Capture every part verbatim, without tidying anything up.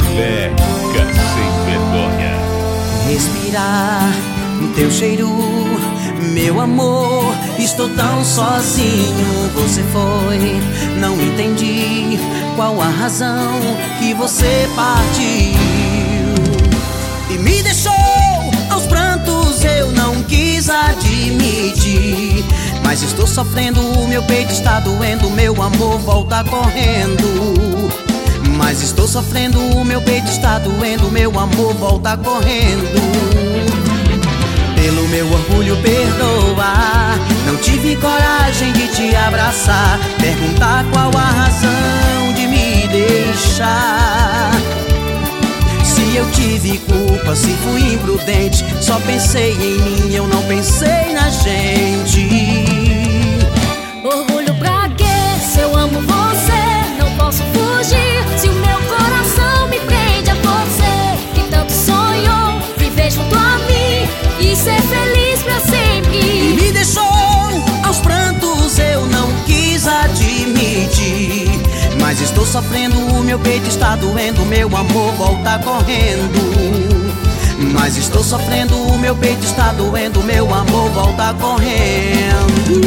Beca sem vergonha. Respirar o teu cheiro, meu amor, estou tão sozinho. Você foi, não entendi qual a razão que você partiu e me deixou aos prantos. Eu não quis admitir, mas estou sofrendo, meu peito está doendo, meu amor volta correndo. Mas estou sofrendo, meu peito está doendo, meu amor volta correndo. Pelo meu orgulho perdoa, não tive coragem de te abraçar, perguntar qual a razão de me deixar. Se eu tive culpa, se fui imprudente, só pensei em mim, eu não pensei na gente. Orgulho pra quê? Se eu amo você, não posso fugir. Se o meu coração me prende a você, que tanto sonhou viver junto a mim e ser feliz pra sempre. E me deixou aos prantos, eu não quis admitir, mas estou sofrendo, meu peito está doendo, meu amor volta correndo. Mas estou sofrendo, meu peito está doendo, meu amor volta correndo.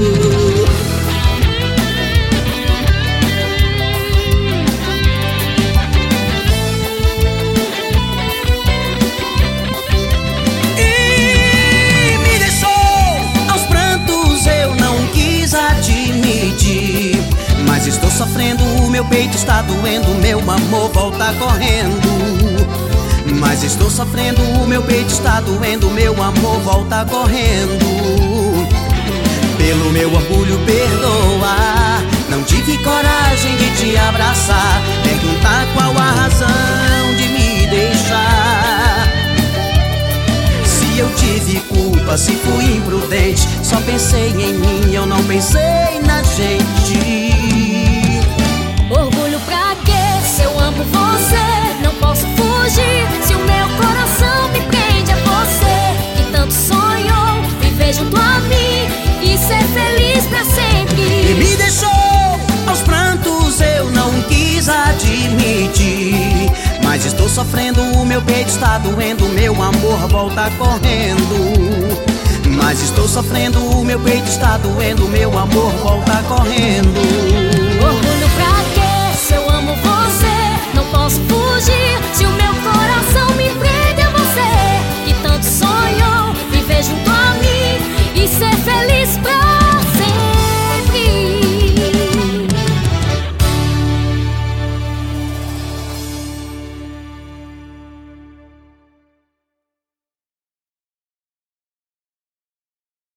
Mas estou sofrendo, meu peito está doendo, meu amor volta correndo. Mas estou sofrendo, meu peito está doendo, meu amor volta correndo. Pelo meu orgulho perdoa, não tive coragem de te abraçar, perguntar qual a razão de me deixar. Se eu tive culpa, se fui imprudente, só pensei em mim, eu não pensei na gente. Orgulho pra quê? Se eu amo você, não posso fugir. Se o meu coração me prende a você, que tanto sonhou viver junto a mim e ser feliz pra sempre. E me deixou aos prantos, eu não quis admitir, mas estou sofrendo, meu peito está doendo, meu amor volta correndo. Mas estou sofrendo, meu peito está doendo, meu amor volta correndo. Orgulho pra quê? Se eu amo você, não posso fugir. Se o meu